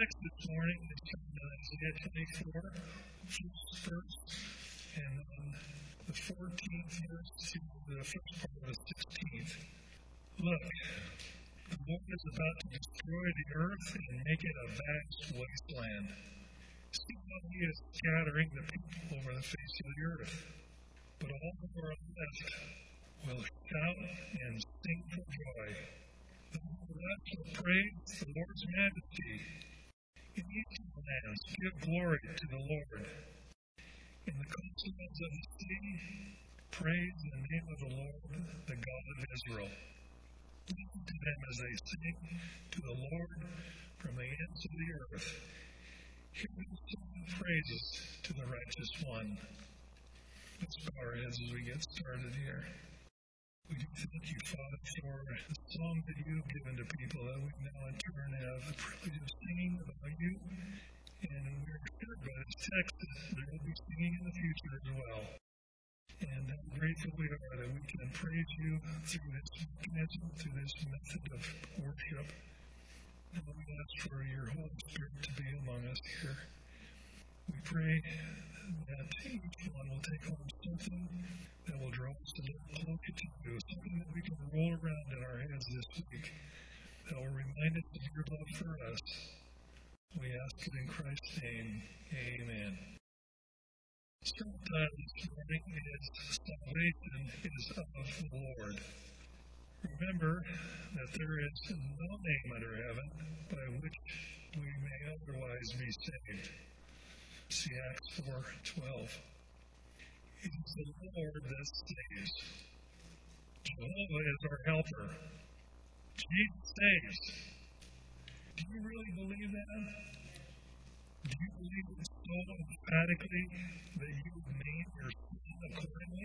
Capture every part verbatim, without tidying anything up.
text this morning is from Isaiah twenty-four, first, and then the fourteenth verse to the first part of the sixteenth. Look, the Lord is about to destroy the earth and make it a vast wasteland. See how he is scattering the people over the face of the earth. But all who are left will shout and sing for joy. The left will praise the Lord's majesty. In each of the lands, give glory to the Lord. In the coastlands of the sea, praise the name of the Lord, the God of Israel. Listen to them as they sing to the Lord from the ends of the earth. Hear them sing praises to the righteous one. Let's bow our heads as we get started here. We do thank you, Father, for the song that you have given to people that we now in turn have the privilege of singing about you. And we're assured by this text that we will be singing in the future as well. And how grateful we are that we can praise you through this mechanism, through this method of worship. And we ask for your Holy Spirit to be among us here. We pray that each one will take home something that will draw us a little closer to you, something that we can roll around in our heads this week that will remind us of your love for us. We ask it in Christ's name. Amen. Sometime this morning is salvation is of the Lord. Remember that there is no name under heaven by which we may otherwise be saved. See Acts four twelve. It is the Lord that saves. Jehovah is our helper. Jesus saves. Do you really believe that? Do you believe it so emphatically that you would name your son accordingly?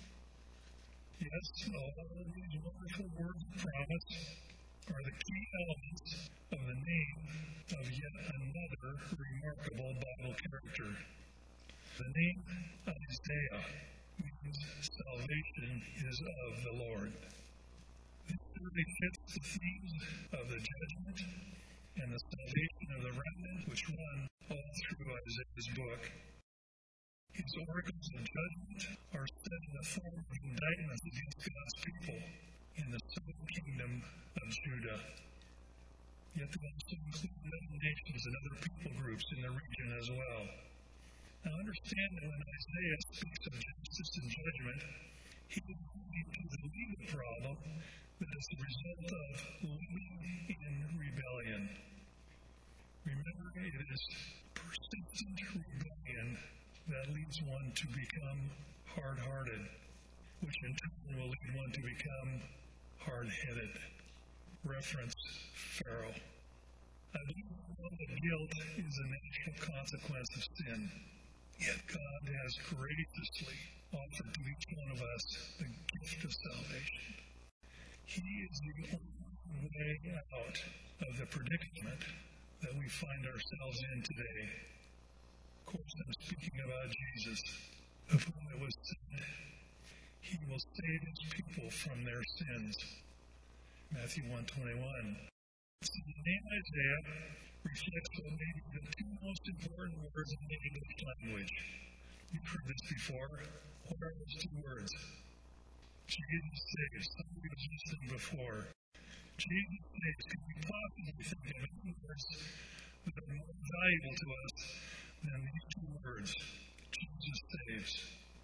Yes, all of these wonderful words of promise are the key elements of the name of yet another remarkable Bible character. The name Isaiah means salvation is of the Lord. This really fits the themes of the judgment and the salvation of the remnant which run all through Isaiah's book. His oracles of judgment are set in the form of indictments against God's people in the southern kingdom of Judah. Yet they also include other nations and other people groups in the region as well. Now understand that when Isaiah speaks of justice and judgment, he is pointing to the legal problem that is the result of living in rebellion. Remember, it is persistent rebellion that leads one to become hard-hearted, which in turn will lead one to become hard-headed. Reference Pharaoh. I believe that guilt is a natural consequence of sin. Yet God has graciously offered to each one of us the gift of salvation. He is the only way out of the predicament that we find ourselves in today. Of course, I'm speaking about Jesus, of whom it was said, he will save his people from their sins. Matthew one twenty-one. So the name Isaiah reflects what may be the two most important words in the English language. You've heard this before. What are those two words? Jesus saves. Somebody was listening before. Jesus saves. Can we possibly think of any words that are more valuable to us than these two words? Jesus saves.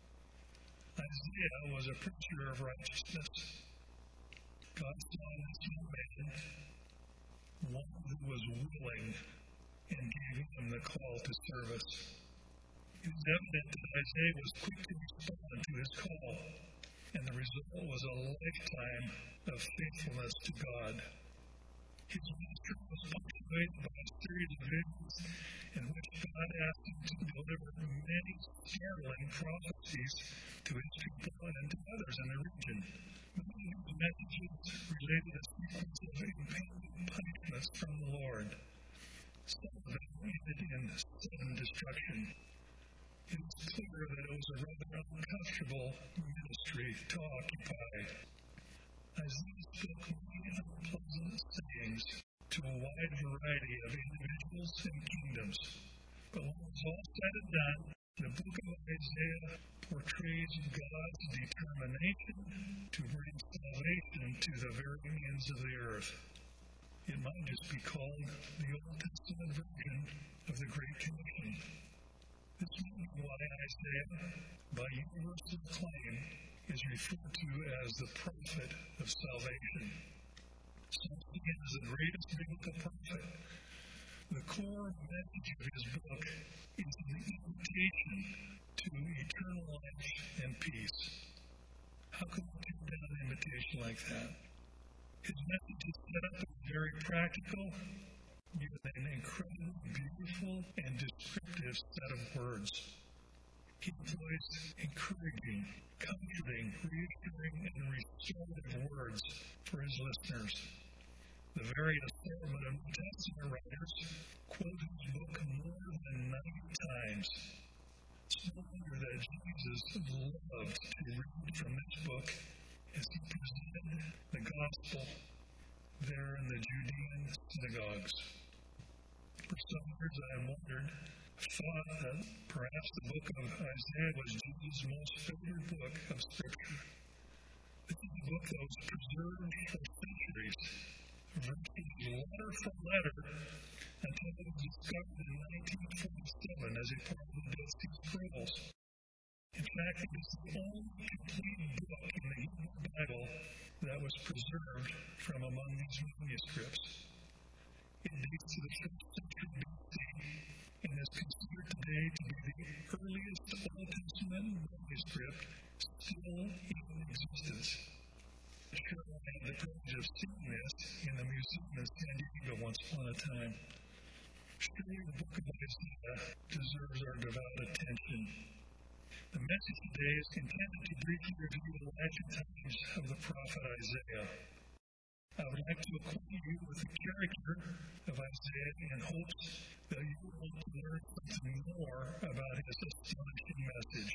Isaiah was a preacher of righteousness. God saw in this young man one who was willing and gave him the call to service. It is evident that Isaiah was quick to respond to his call, and the result was a lifetime of faithfulness to God. His ministry was punctuated by a series of visions in which God asked him to deliver many startling prophecies to his people and to others in the region. Many of these messages related a sequence of impending punishments from the Lord. Some of them ended in sudden destruction. It is clear that it was a rather uncomfortable ministry to occupy. Isaiah spoke many unpleasant sayings to a wide variety of individuals and kingdoms. But when it's all said and done, the book of Isaiah portrays God's determination to bring salvation to the very ends of the earth. It might just be called the Old Testament version of the Great Commission. This may be why Isaiah, by universal acclaim, is referred to as the prophet of salvation. So he is the greatest biblical prophet. The core message of his book is the invitation to eternal life and peace. How can we turn down an invitation like that? His message is set up as very practical, with an incredibly beautiful and descriptive set of words. He employs encouraging, comforting, reassuring, and restorative words for his listeners. The very assortment of New Testament writers quote his book more than ninety times. It's no wonder that Jesus loved to read from this book as he presented the gospel there in the Judean synagogues. For some years I have wondered, thought that perhaps the book of Isaiah was Jesus' most favorite book of Scripture. This is a book that was preserved for centuries, verses letter for letter, until it was discovered in nineteen forty-seven as a part of the Dead Sea Scrolls. In fact, it is the only complete book in the Hebrew Bible that was preserved from among these manuscripts. It dates to the first century B C and is considered today to be the earliest Old Testament manuscript still in existence. I'm sure I had the privilege of seeing this in the museum in San Diego once upon a time. Surely the book of Isaiah deserves our devout attention. The message today is intended to briefly review the life and times of the prophet Isaiah. I would like to acquaint you with the character of Isaiah in hopes that you will want to learn something more about his astonishing message.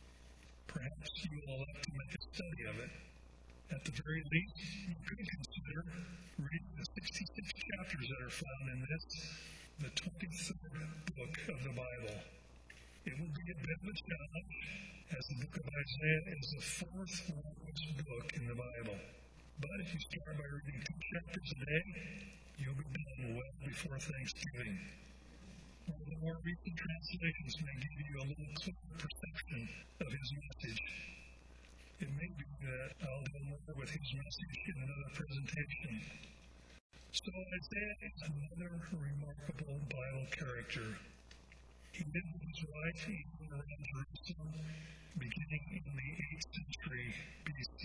Perhaps you will elect to make a study of it. At the very least, you could consider reading the sixty-six chapters that are found in this, the twenty-third book of the Bible. It will be a bit of a challenge, as the book of Isaiah is the fourth longest book in the Bible. But if you start by reading two chapters a day, you'll be done well before Thanksgiving. One of the more recent translations may give you a little clearer perception of his message. It may be that I'll deal more with his message in another presentation. So Isaiah is another remarkable Bible character. He lived with his wife around Jerusalem beginning in the eighth century B C.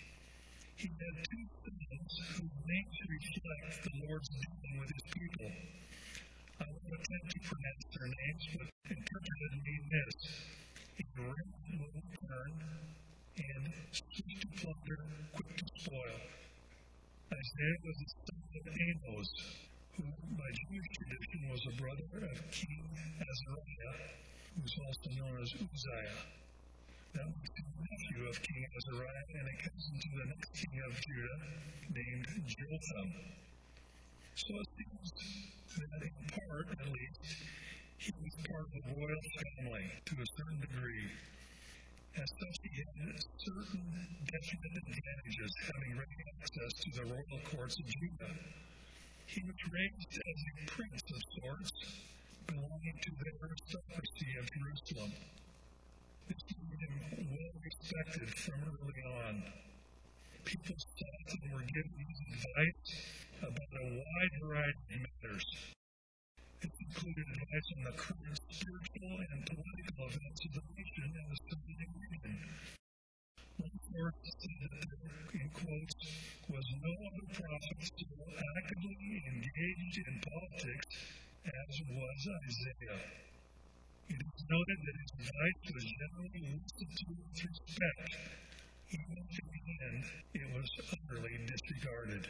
He had two sons whose names reflect the Lord's dealing with his people. I won't attempt to pronounce their names, but interpreted mean this: ignorant will turn, and swift to plunder, quick to spoil. Isaiah was the son of Amos, who by Jewish tradition was a brother of King Azariah, who is also known as Uzziah. That was the nephew of King Azariah and a cousin to the next king of Judah named Jotham. So it seems that in part, at least, he was part of the royal family to a certain degree. As such, he had certain definite advantages, having ready access to the royal courts of Judah. He was raised as a prince of sorts, belonging to the aristocracy of Jerusalem. This made him well respected from early on. People sought and were given his advice about a wide variety of matters. It included advice on the current spiritual and political events of the nation and the surrounding region. One source said that there, in quotes, was no other prophet so actively engaged in politics as was Isaiah. It is noted that his advice was generally listened to with respect, even if in the end it was utterly disregarded.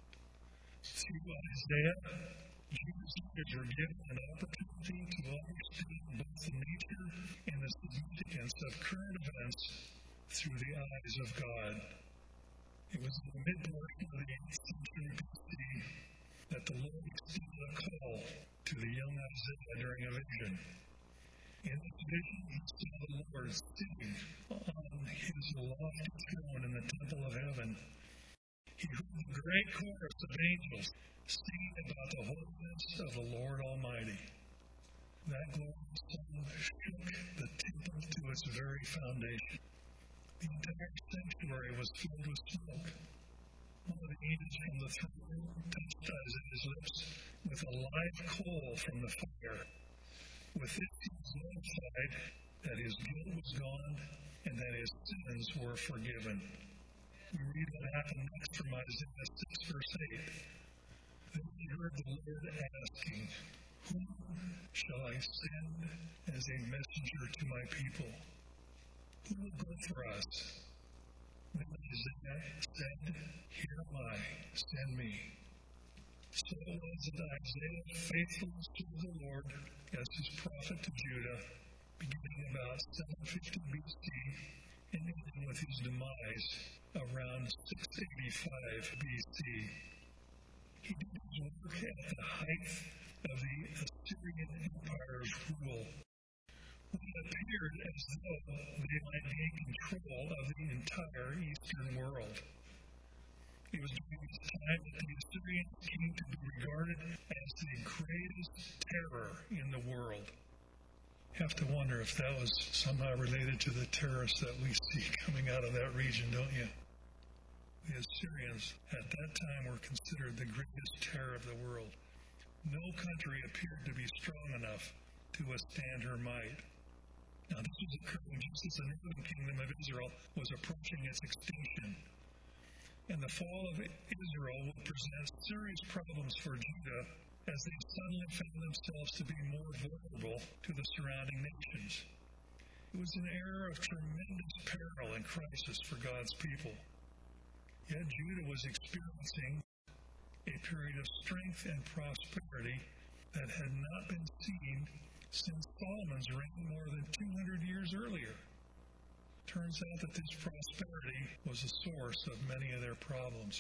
Through Isaiah, Jewish leaders were given an opportunity to understand both the nature and the significance of current events through the eyes of God. It was in the mid-portion of the eighth century B C that the Lord extended a call to the young Isaiah during a vision. In this vision, he saw the Lord sitting on his lofty throne in the temple of heaven. He heard the great chorus of angels singing about the holiness of the Lord Almighty. That glorious song shook the temple to its very foundation. The entire sanctuary was filled with smoke. One of the angels from the throne touched Isaiah's lips with a live coal from the fire. With it, he was notified that his guilt was gone and that his sins were forgiven. We read what happened next from Isaiah six, verse eight. Then he heard the Lord asking, "Whom shall I send as a messenger to my people? Who will go for us?" Then Isaiah said, "Here am I, send me." So it was that Isaiah faithfully served the Lord as his prophet to Judah, beginning about seven fifty B C and ending with his demise around six eighty-five B C. He did his work at the height of the Assyrian Empire's rule, when it appeared as though they might gain control of the entire Eastern world. It was during this time that the Assyrians came to be regarded as the greatest terror in the world. You have to wonder if that was somehow related to the terrorists that we see coming out of that region, don't you? The Assyrians at that time were considered the greatest terror of the world. No country appeared to be strong enough to withstand her might. Now, this was occurring just as the northern kingdom of Israel was approaching its extinction. And the fall of Israel would present serious problems for Judah as they suddenly found themselves to be more vulnerable to the surrounding nations. It was an era of tremendous peril and crisis for God's people. Yet Judah was experiencing a period of strength and prosperity that had not been seen since Solomon's reign more than two hundred years earlier. Turns out that this prosperity was the source of many of their problems.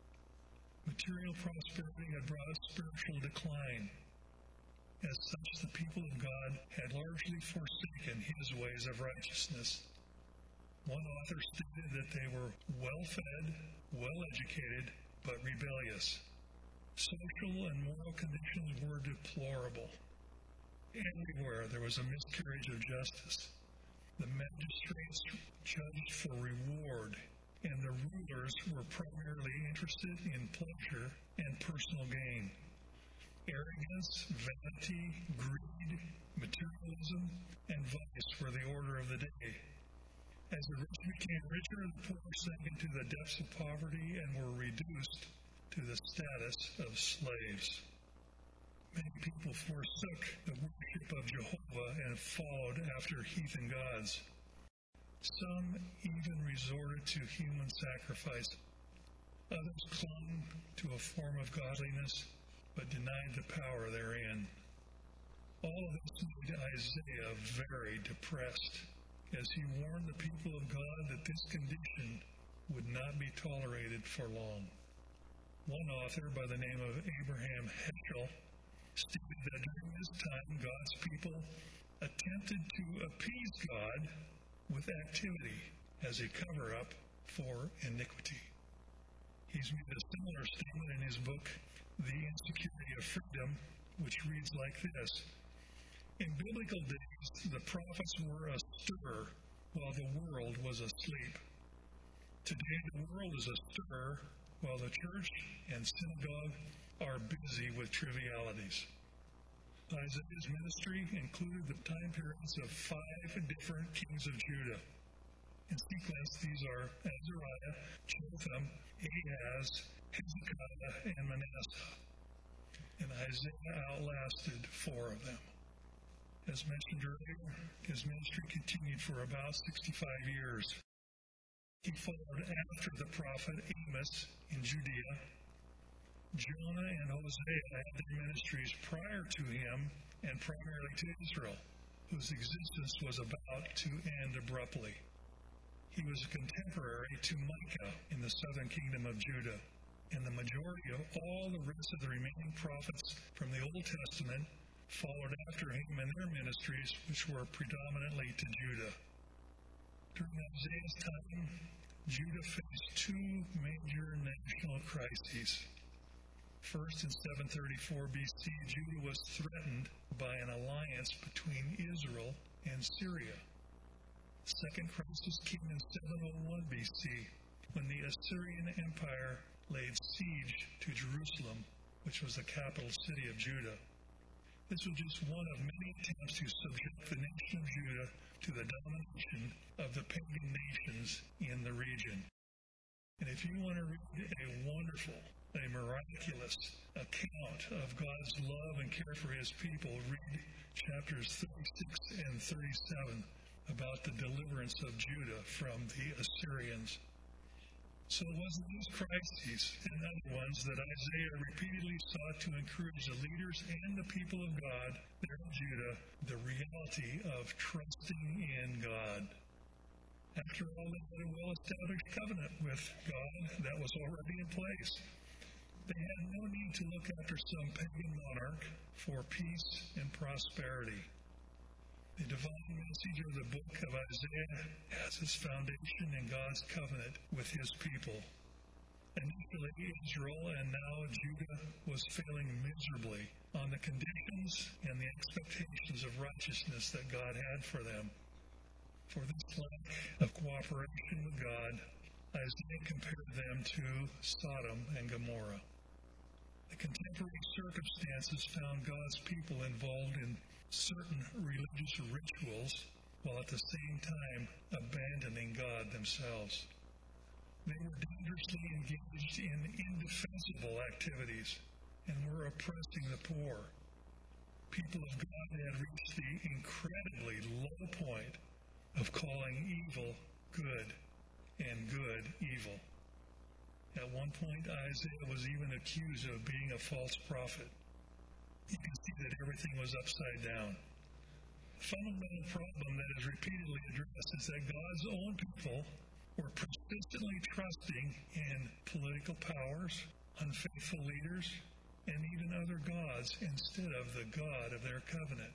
Material prosperity had brought spiritual decline. As such, the people of God had largely forsaken his ways of righteousness. One author stated that they were well-fed, well-educated, but rebellious. Social and moral conditions were deplorable. Everywhere there was a miscarriage of justice. The magistrates judged for reward, and the rulers were primarily interested in pleasure and personal gain. Arrogance, vanity, greed, materialism, and vice were the order of the day. As the rich became richer, the poor sank into the depths of poverty and were reduced to the status of slaves. Many people forsook the worship of Jehovah and followed after heathen gods. Some even resorted to human sacrifice. Others clung to a form of godliness, but denied the power therein. All of this made Isaiah very depressed, as he warned the people of God that this condition would not be tolerated for long. One author by the name of Abraham Heschel stated that during this time, God's people attempted to appease God with activity as a cover-up for iniquity. He's made a similar statement in his book, The Insecurity of Freedom, which reads like this: "In biblical days, the prophets were astir while the world was asleep. Today, the world is astir while the church and synagogue are busy with trivialities." Isaiah's ministry included the time periods of five different kings of Judah. In sequence, these are Azariah, Jotham, Ahaz, Hezekiah, and Manasseh. And Isaiah outlasted four of them. As mentioned earlier, his ministry continued for about sixty-five years. He followed after the prophet Amos in Judea. Jonah and Hosea had their ministries prior to him and primarily to Israel, whose existence was about to end abruptly. He was a contemporary to Micah in the southern kingdom of Judah. And the majority of all the rest of the remaining prophets from the Old Testament followed after him in their ministries, which were predominantly to Judah. During Isaiah's time, Judah faced two major national crises. First, in seven thirty-four B C, Judah was threatened by an alliance between Israel and Syria. The second crisis came in seven oh one B C, when the Assyrian Empire laid siege to Jerusalem, which was the capital city of Judah. This was just one of many attempts to subject the nation of Judah to the domination of the pagan nations in the region. And if you want to read a wonderful, a miraculous account of God's love and care for his people, read chapters thirty-six and thirty-seven about the deliverance of Judah from the Assyrians. So it was in these crises and other ones that Isaiah repeatedly sought to encourage the leaders and the people of God there in Judah the reality of trusting in God. After all, they had a well-established covenant with God that was already in place. They had no need to look after some pagan monarch for peace and prosperity. The divine message of the book of Isaiah has its foundation in God's covenant with his people. Initially, Israel and now Judah was failing miserably on the conditions and the expectations of righteousness that God had for them. For this lack of cooperation with God, Isaiah compared them to Sodom and Gomorrah. The contemporary circumstances found God's people involved in certain religious rituals while at the same time abandoning God themselves. They were dangerously engaged in indefensible activities and were oppressing the poor. People of God had reached the incredibly low point of calling evil good and good evil. At one point, Isaiah was even accused of being a false prophet. You can see that everything was upside down. The fundamental problem that is repeatedly addressed is that God's own people were persistently trusting in political powers, unfaithful leaders, and even other gods instead of the God of their covenant.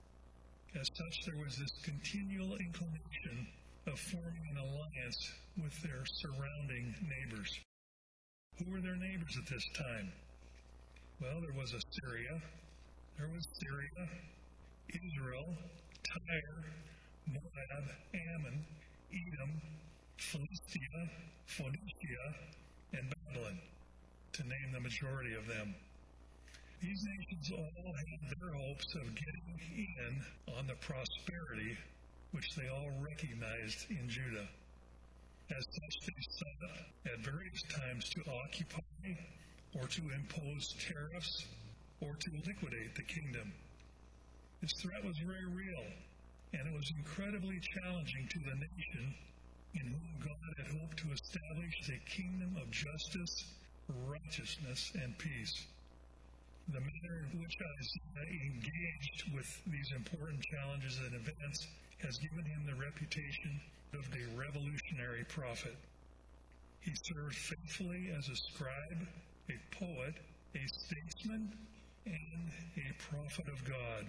As such, there was this continual inclination of forming an alliance with their surrounding neighbors. Who were their neighbors at this time? Well, there was Assyria, there was Syria, Israel, Tyre, Moab, Ammon, Edom, Philistia, Phoenicia, and Babylon, to name the majority of them. These nations all had their hopes of getting in on the prosperity which they all recognized in Judah. As such, they sought at various times to occupy or to impose tariffs or to liquidate the kingdom. This threat was very real, and it was incredibly challenging to the nation in whom God had hoped to establish a kingdom of justice, righteousness, and peace. The manner in which Isaiah engaged with these important challenges and events has given him the reputation of a revolutionary prophet. He served faithfully as a scribe, a poet, a statesman, and a prophet of God.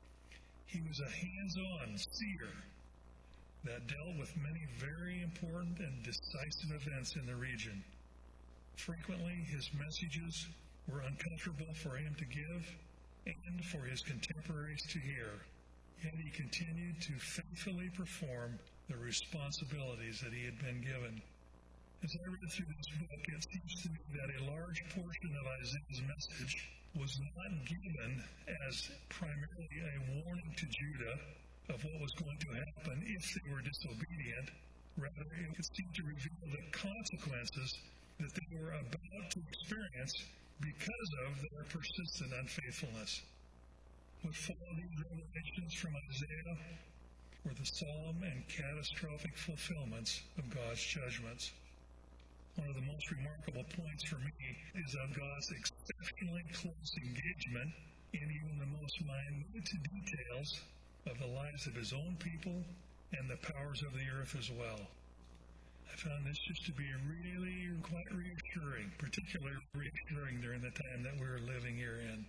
He was a hands-on seer that dealt with many very important and decisive events in the region. Frequently, his messages were uncomfortable for him to give and for his contemporaries to hear, yet he continued to faithfully perform the responsibilities that he had been given. As I read through this book, it seems to me that a large portion of Isaiah's message was not given as primarily a warning to Judah of what was going to happen if they were disobedient. Rather, it seemed to reveal the consequences that they were about to experience because of their persistent unfaithfulness. What followed these revelations from Isaiah were the solemn and catastrophic fulfillments of God's judgments. One of the most remarkable points for me is of God's exceptionally close engagement in even the most minute details of the lives of his own people and the powers of the earth as well. I found this just to be really quite reassuring, particularly reassuring during the time that we were living here in.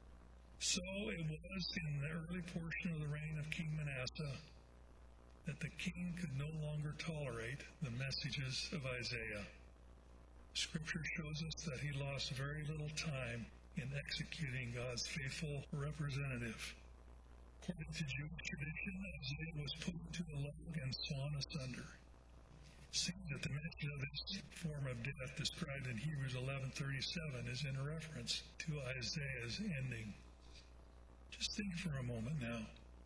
So it was in the early portion of the reign of King Manasseh that the king could no longer tolerate the messages of Isaiah. Scripture shows us that he lost very little time in executing God's faithful representative. According to Jewish tradition, Isaiah was put into a log and sawn asunder. It seems that the mention of this form of death described in Hebrews eleven thirty-seven is in reference to Isaiah's ending. Just think for a moment now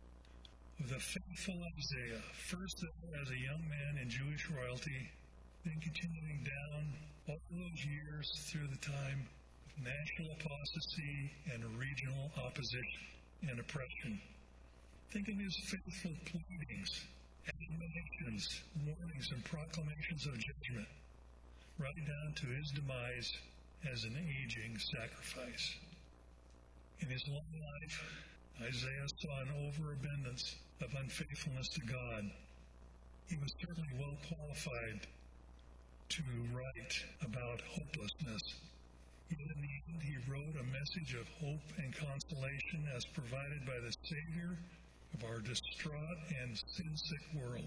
of the faithful Isaiah, first as a young man in Jewish royalty, then continuing down all those years through the time of national apostasy and regional opposition and oppression. Think of his faithful pleadings, admonitions, warnings, and proclamations of judgment, right down to his demise as an aging sacrifice. In his long life, Isaiah saw an overabundance of unfaithfulness to God. He was certainly well qualified to write about hopelessness. Yet in the end, he wrote a message of hope and consolation as provided by the Savior of our distraught and sin-sick world.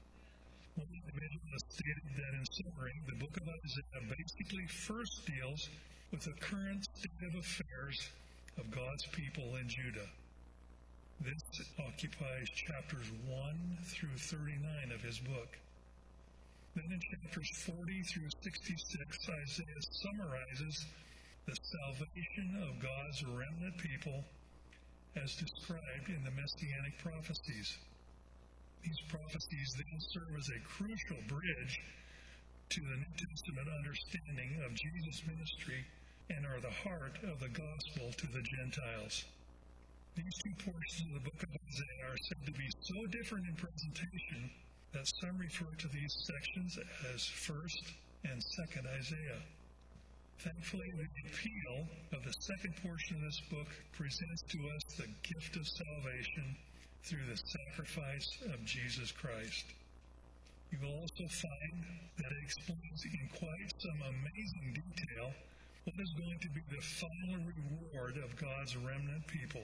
One individual has stated that in summary, the book of Isaiah basically first deals with the current state of affairs of God's people in Judah. This occupies chapters one through thirty-nine of his book. Then in chapters forty through sixty-six, Isaiah summarizes the salvation of God's remnant people as described in the Messianic prophecies. These prophecies then serve as a crucial bridge to the New Testament understanding of Jesus' ministry and are the heart of the gospel to the Gentiles. These two portions of the book of Isaiah are said to be so different in presentation that some refer to these sections as first and second Isaiah. Thankfully, the appeal of the second portion of this book presents to us the gift of salvation through the sacrifice of Jesus Christ. You will also find that it explains in quite some amazing detail what is going to be the final reward of God's remnant people.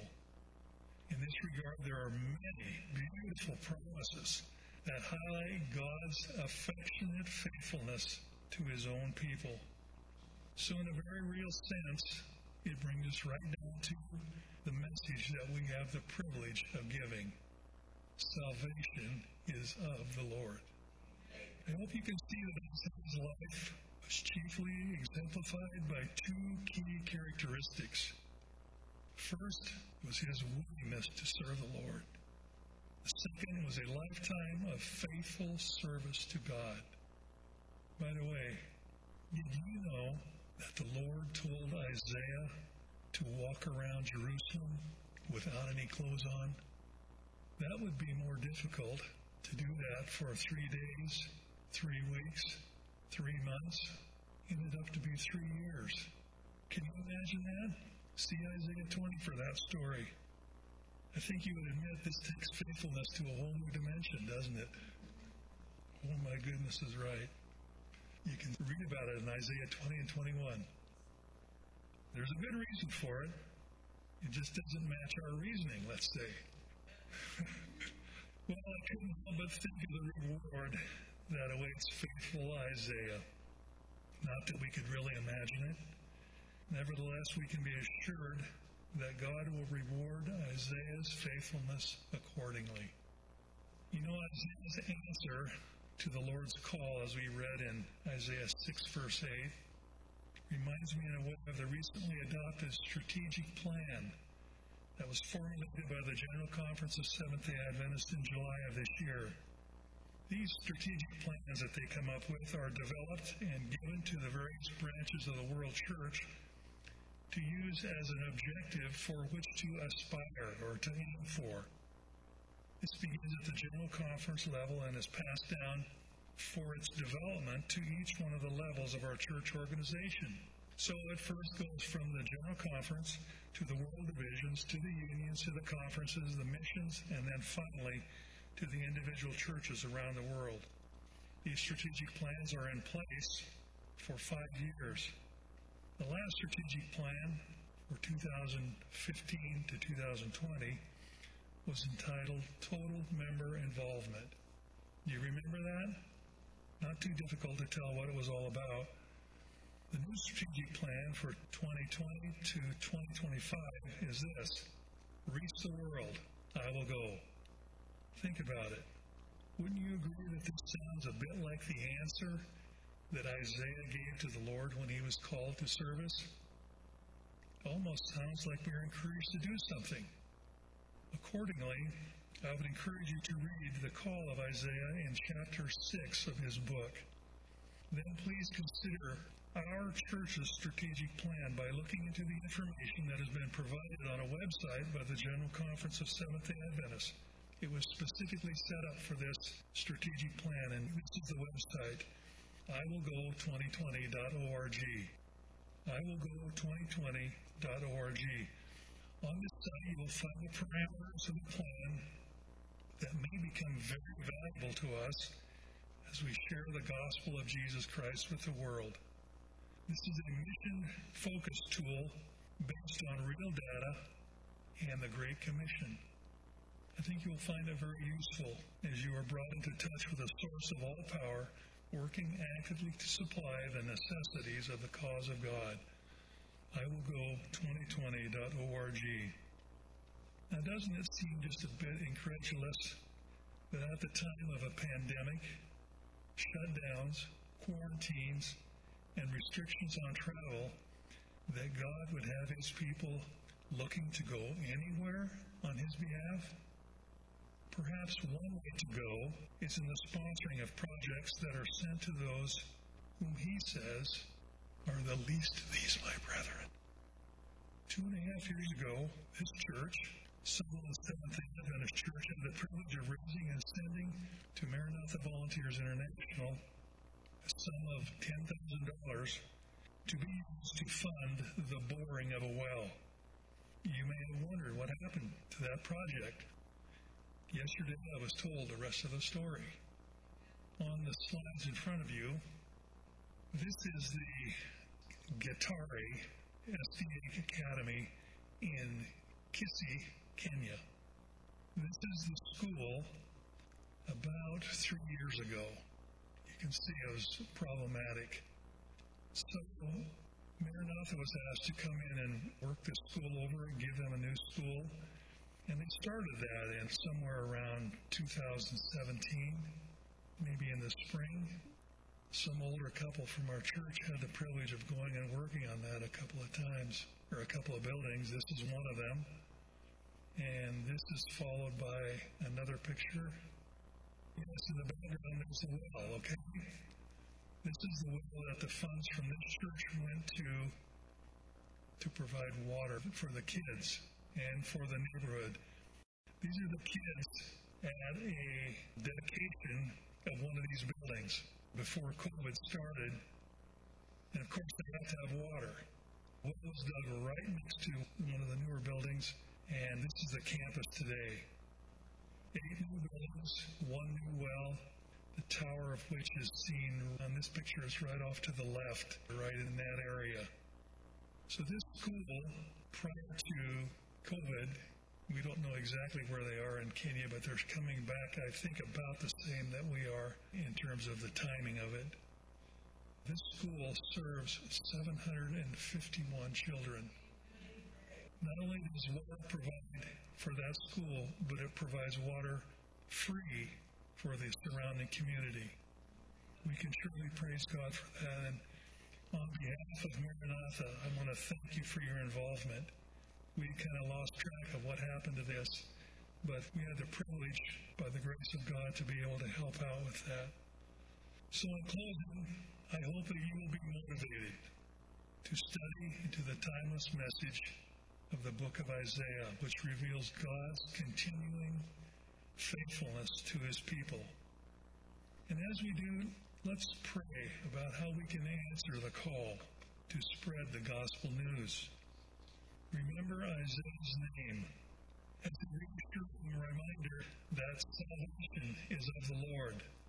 In this regard, there are many beautiful promises that highlight God's affectionate faithfulness to his own people. So in a very real sense, it brings us right down to the message that we have the privilege of giving. Salvation is of the Lord. I hope you can see that Isaiah's life was chiefly exemplified by two key characteristics. First was his willingness to serve the Lord. The second was a lifetime of faithful service to God. By the way, did you know that the Lord told Isaiah to walk around Jerusalem without any clothes on? That would be more difficult to do that for three days, three weeks, three months, ended up to be three years. Can you imagine that? See Isaiah twenty for that story. I think you would admit this takes faithfulness to a whole new dimension, doesn't it? Oh my goodness is right. You can read about it in Isaiah twenty and twenty-one. There's a good reason for it. It just doesn't match our reasoning, let's say. Well, I couldn't help but think of the reward that awaits faithful Isaiah. Not that we could really imagine it. Nevertheless, we can be assured that God will reward Isaiah's faithfulness accordingly. You know, Isaiah's answer to the Lord's call, as we read in Isaiah six, verse eight, reminds me in a way of the recently adopted strategic plan that was formulated by the General Conference of Seventh-day Adventists in July of this year. These strategic plans that they come up with are developed and given to the various branches of the world church to use as an objective for which to aspire or to aim for. This begins at the General Conference level and is passed down for its development to each one of the levels of our church organization. So it first goes from the General Conference to the world divisions, to the unions, to the conferences, the missions, and then finally to the individual churches around the world. These strategic plans are in place for five years. The last strategic plan for two thousand fifteen to two thousand twenty was entitled Total Member Involvement. Do you remember that? Not too difficult to tell what it was all about. The new strategic plan for twenty twenty to twenty twenty-five is this: reach the world, I will go. Think about it. Wouldn't you agree that this sounds a bit like the answer that Isaiah gave to the Lord when he was called to service? Almost sounds like we're encouraged to do something. Accordingly, I would encourage you to read the call of Isaiah in chapter six of his book. Then please consider our church's strategic plan by looking into the information that has been provided on a website by the General Conference of Seventh-day Adventists. It was specifically set up for this strategic plan, and this is the website, I will go twenty twenty dot org. I will go twenty twenty dot org. On this site, you will find the parameters of the plan that may become very valuable to us as we share the gospel of Jesus Christ with the world. This is a mission-focused tool based on real data and the Great Commission. I think you'll find it very useful as you are brought into touch with the source of all power, working actively to supply the necessities of the cause of God. I will go twenty twenty dot org. Now, doesn't it seem just a bit incredulous that at the time of a pandemic, shutdowns, quarantines, and restrictions on travel, that God would have his people looking to go anywhere on his behalf? Perhaps one way to go is in the sponsoring of projects that are sent to those whom he says are the least of these, my brethren. Two and a half years ago, this church, Summerlin Seventh-day Adventist Church, had the privilege of raising and sending to Maranatha Volunteers International a sum of ten thousand dollars to be used to fund the boring of a well. You may have wondered what happened to that project. Yesterday I was told the rest of the story. On the slides in front of you, this is the Gitari S D A Academy in Kisii, Kenya. This is the school about three years ago. You can see it was problematic. So Maranatha was asked to come in and work the school over and give them a new school. And they started that in somewhere around two thousand seventeen, maybe in the spring. Some older couple from our church had the privilege of going and working on that a couple of times, or a couple of buildings. This is one of them. And this is followed by another picture. Yes, in the background there's a well, okay? This is the well that the funds from this church went to to provide water for the kids and for the neighborhood. These are the kids at a dedication of one of these buildings before COVID started. And of course they have to have water. Well was dug right next to one of the newer buildings, and this is the campus today. Eight new buildings, one new well, the tower of which is seen on this picture is right off to the left, right in that area. So this school, prior to COVID, we don't know exactly where they are in Kenya, but they're coming back, I think, about the same that we are in terms of the timing of it. This school serves seven hundred fifty-one children. Not only does water provide for that school, but it provides water free for the surrounding community. We can truly praise God for that. And on behalf of Maranatha, I want to thank you for your involvement. We kind of lost track of what happened to this, but we had the privilege, by the grace of God, to be able to help out with that. So in closing, I hope that you will be motivated to study into the timeless message of the book of Isaiah, which reveals God's continuing faithfulness to his people. And as we do, let's pray about how we can answer the call to spread the gospel news. Remember Isaiah's name as a reassuring reminder that salvation is of the Lord.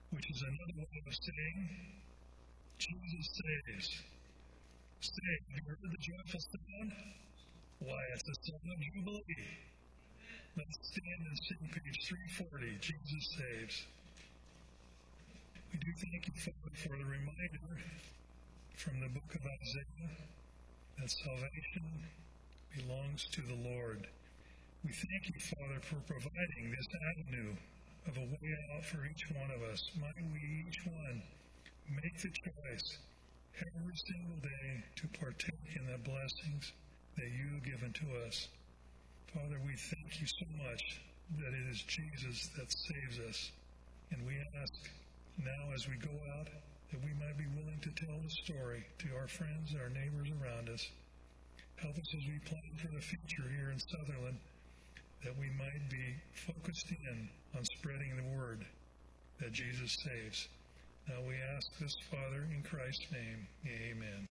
which is another way of saying, Jesus saves. Say, have you heard the joyful sound? Why, it's a song of jubilee. Let's stand and sing page three forty, Jesus Saves. We do thank you, Father, for the reminder from the book of Isaiah that salvation belongs to the Lord. We thank you, Father, for providing this avenue of a way out for each one of us. Might we each one make the choice every single day to partake in the blessings that you have given to us. Father, we thank you so much that it is Jesus that saves us. And we ask now as we go out that we might be willing to tell the story to our friends, our neighbors around us. Help us as we plan for the future here in Sutherland, that we might be focused in on spreading the word that Jesus saves. Now we ask this, Father, in Christ's name. Amen.